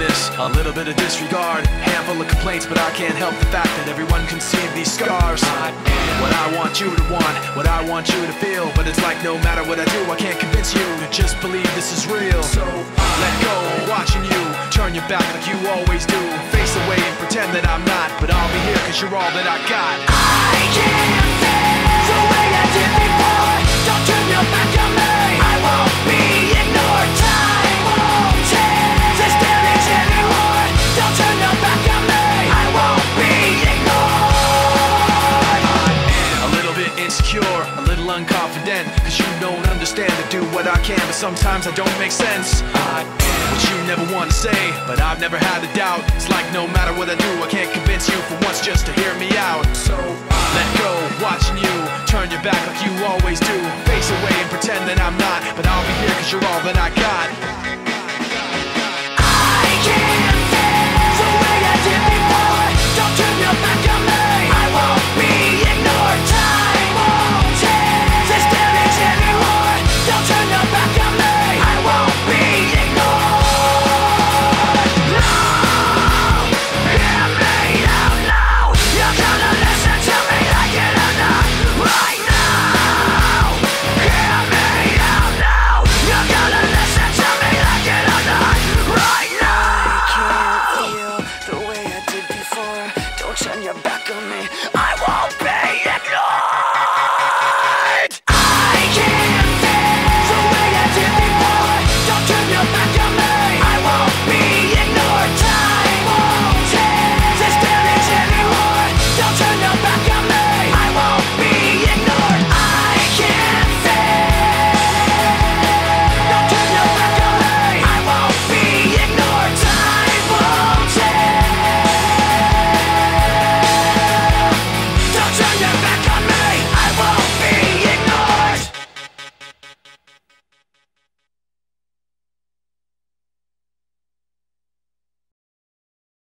this, a little bit of disregard, handful of complaints, but I can't help the fact that everyone can see these scars. I am what I want you to want, what I want you to feel, but it's like no matter what I do, I can't convince you to just believe this is real. So let go, watching you turn your back like you always do, face away and pretend that I'm not, but I'll be here cause you're all that I got. I can't feel the way I did before. Don't turn your back on me, I won't be ignored. Time won't take this damage anymore. Don't turn your back on me, I won't be ignored. I'm a little bit insecure, a little unconfident, cause you don't understand to do what I can, but sometimes I don't make sense. I am what you never want to say, but I've never had a doubt. It's like no matter what I do, I can't convince you for once just to hear me out. So let go, watching you turn your back like you always do, face away and pretend that I'm not, but I'll be here cause you're all that I got.